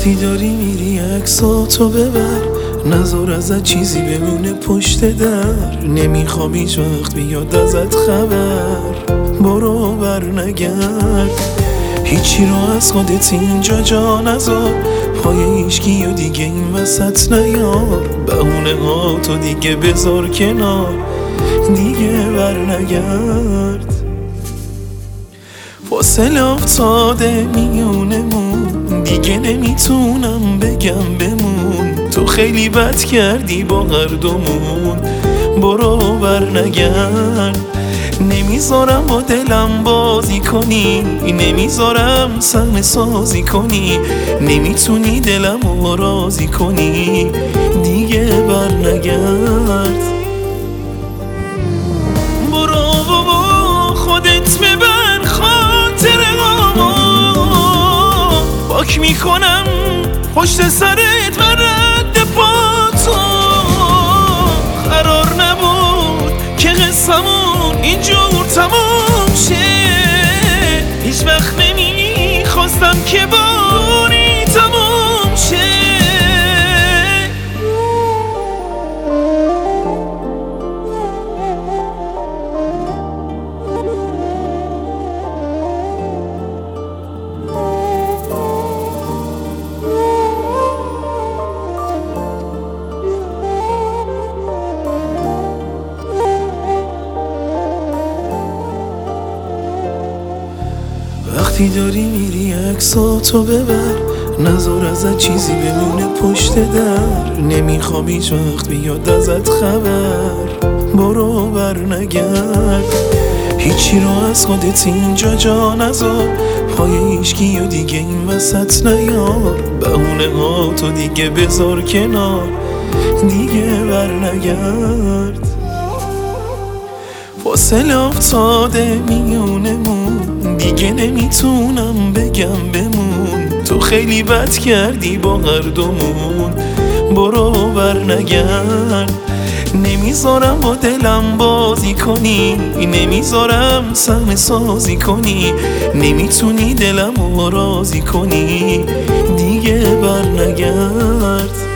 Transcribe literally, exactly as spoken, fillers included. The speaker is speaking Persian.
وقتی داری میری عکساتو ببر، نذار ازت چیزی بمونه پشت در. نمیخوام هیچ وقت بیاد ازت خبر، برو بر نگرد. هیچی رو از خودت اینجا جا نذار، پای هیچکی و دیگه این وسط نیار. بهونه ها تو دیگه بذار کنار، دیگه بر نگرد. فاصله افتاده میونمون، دیگه نمیتونم بگم بمون. تو خیلی بد کردی با هر دومون، برو بر نگرد. نمیذارم با دلم بازی کنی، نمیذارم صحنه سازی کنی. نمیتونی دلم رو راضی کنی، دیگه بر نگرد. برو بابا خودت ببر خاطرهامو، پاک میکنم پشت سرت و رد پاتو. قرار نبود که قصمون اینجور تموم شه، هیچ وقت نمیخواستم که باری تموم شه. وقتی داری میری عکساتو ببر، نذار ازت چیزی بمونه پشت در. نمیخوام هیچ وقت بیاد ازت خبر، برو بر نگرد. هیچی رو از خودت اینجا جا نذار، پای هیچکی و دیگه این وسط نیار. بهونه ها تو دیگه بذار کنار، دیگه بر نگرد. فاصله افتاده میونمون، دیگه نمیتونم بگم بمون. تو خیلی بد کردی با هر دومون، برو بر نگرد. نمیذارم با دلم بازی کنی، نمیذارم صحنه سازی کنی. نمیتونی دلم رو راضی کنی، دیگه بر نگرد.